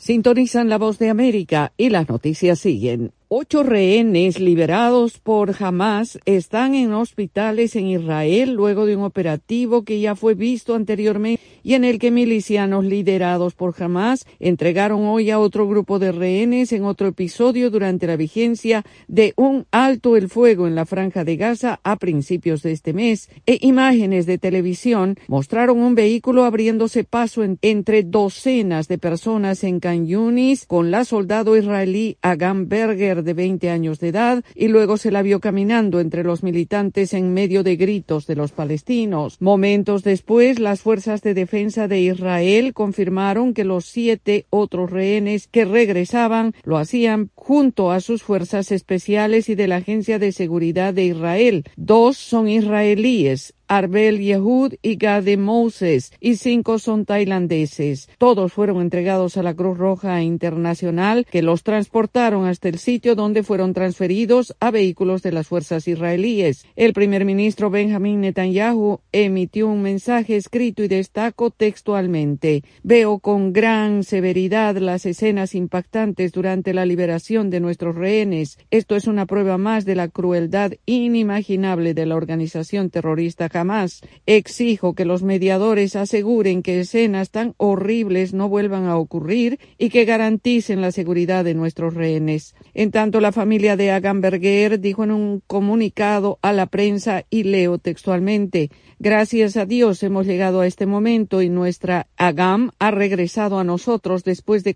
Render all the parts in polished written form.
Sintonizan La Voz de América y las noticias siguen. 8 rehenes liberados por Hamás están en hospitales en Israel luego de un operativo que ya fue visto anteriormente y en el que milicianos liderados por Hamás entregaron hoy a otro grupo de rehenes en otro episodio durante la vigencia de un alto el fuego en la Franja de Gaza a principios de este mes. Imágenes de televisión mostraron un vehículo abriéndose paso entre docenas de personas en Khan Yunis con la soldado israelí Agam Berger de 20 años de edad, y luego se la vio caminando entre los militantes en medio de gritos de los palestinos. Momentos después, las fuerzas de defensa de Israel confirmaron que los 7 otros rehenes que regresaban lo hacían junto a sus fuerzas especiales y de la Agencia de Seguridad de Israel. 2 son israelíes, Arbel Yehud y Gade Moses, y 5 son tailandeses. Todos fueron entregados a la Cruz Roja Internacional, que los transportaron hasta el sitio donde fueron transferidos a vehículos de las fuerzas israelíes. El primer ministro Benjamin Netanyahu emitió un mensaje escrito y destacó textualmente: "Veo con gran severidad las escenas impactantes durante la liberación de nuestros rehenes. Esto es una prueba más de la crueldad inimaginable de la organización terrorista Hamás. Exijo que los mediadores aseguren que escenas tan horribles no vuelvan a ocurrir y que garanticen la seguridad de nuestros rehenes". En tanto, la familia de Agam Berger dijo en un comunicado a la prensa, y leo textualmente: "Gracias a Dios hemos llegado a este momento y nuestra Agam ha regresado a nosotros después de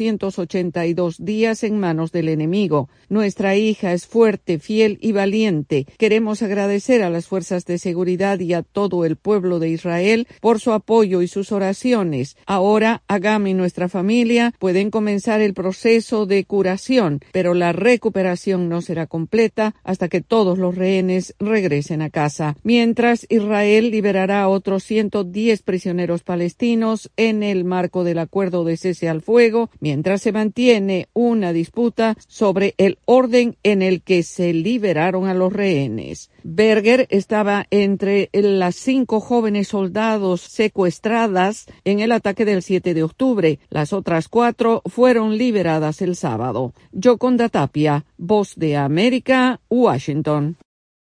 482 días en manos del enemigo. Nuestra hija es fuerte, fiel y valiente. Queremos agradecer a las fuerzas de seguridad y a todo el pueblo de Israel por su apoyo y sus oraciones. Ahora Agam y nuestra familia pueden comenzar el proceso de curación, pero la recuperación no será completa hasta que todos los rehenes regresen a casa". Mientras, Israel liberará a otros 110 prisioneros palestinos en el marco del acuerdo de cese al fuego, mientras se mantiene una disputa sobre el orden en el que se liberaron a los rehenes. Berger estaba entre las 5 jóvenes soldados secuestradas en el ataque del 7 de octubre. Las otras 4 fueron liberadas el sábado. Yoconda Tapia, Voz de América, Washington.